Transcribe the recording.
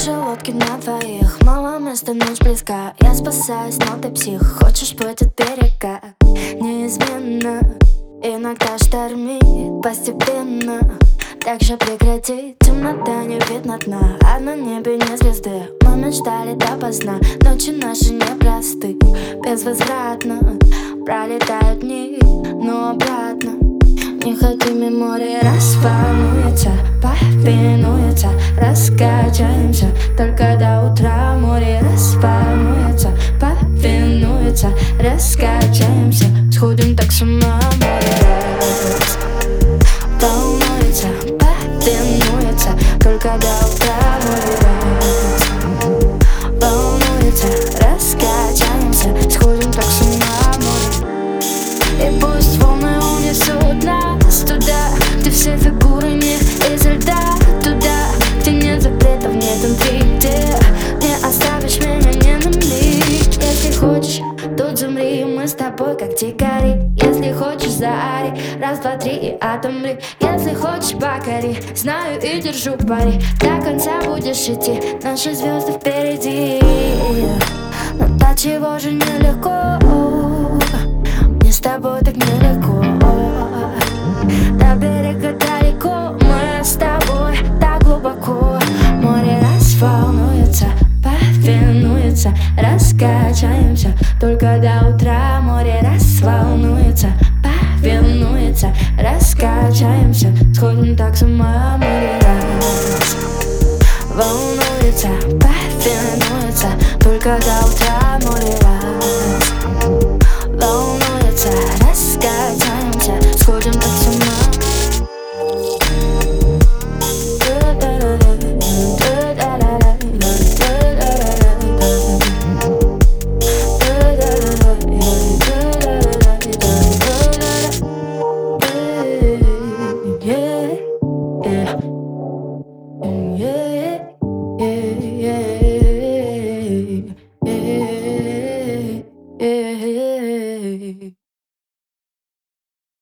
нашей лодке на двоих. Мало места, ночь близка. Я спасаюсь, но ты псих. Хочешь плыть от берега неизменно. Иногда штормит постепенно. Так же прекрати, темнота, не видно дна. А на небе не звезды. Мы мечтали допоздна. Ночи наши непросты. Безвозвратно пролетают дни, но обратно. Неходимое море расволнуется, повинуется. Раскачаемся только до утра. Море расволнуется, повинуется. Раскачаемся, сходим так с ума. Море волнуется, повинуется. Только до утра. Море волнуется, раскачаемся, сходим так с ума. Море. И пусть волны унесут нас туда, где все фигуры не из льда. Туда, где нет запретов, нет интриг, где не оставишь меня ни на миг. Если хочешь, тут замри, мы с тобой как дикари. Если хочешь, заори, раз, два, три и отомри. Если хочешь, покори, знаю и держу пари. До конца будешь идти, наши звезды впереди. Но до чего же нелегко, мне с тобой так нелегко. До берега далеко, мы с тобой так глубоко. Море расволнуется, повинуется. Раскачаемся только до утра. Море расволнуется, повинуется. Раскачаемся, сходим так с ума.